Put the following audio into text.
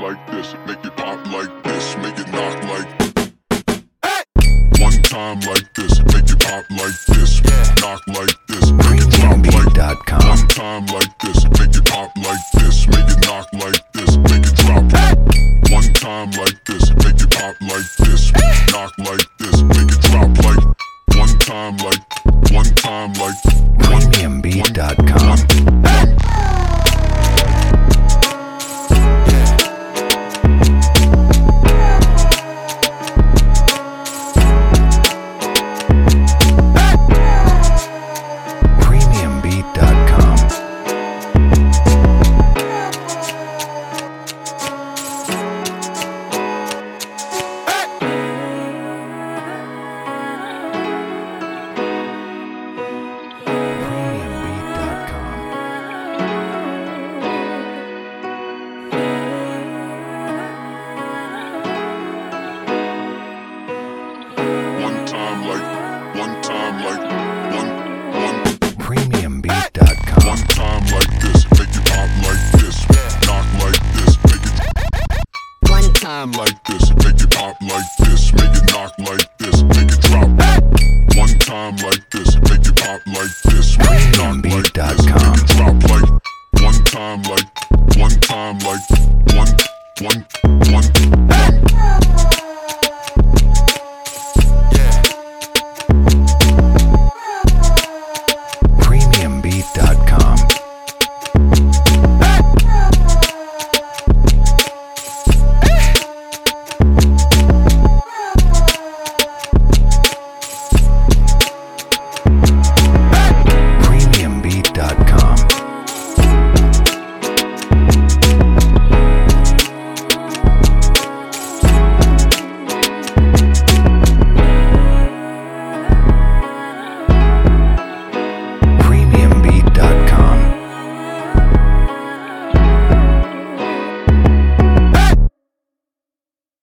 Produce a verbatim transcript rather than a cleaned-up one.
like this, make it pop like this, make it knock like. One time like this, make it pop like this, knock like this, make it drop like. One time like this, make it pop like this, make it knock like this, make it drop. One time like this, make it pop like this, knock like this, make it drop like. One time like, one time like. Premium beat dot com. Premium beat dot com. One time like this, make it pop like this, knock like this, make it. One time like this, make it pop like this, make it knock like this, make it drop. One time like this, make it pop like